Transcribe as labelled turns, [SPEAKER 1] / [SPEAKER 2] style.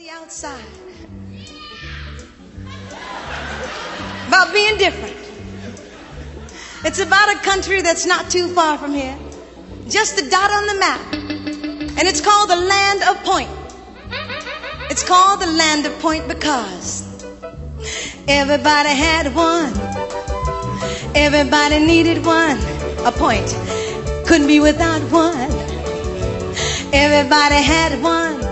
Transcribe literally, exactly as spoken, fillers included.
[SPEAKER 1] the outside about being different. It's about a country that's not too far from here, just a dot on the map, and it's called the Land of Point. It's called the Land of Point because everybody had one, everybody needed one. A point couldn't be without one. Everybody had one,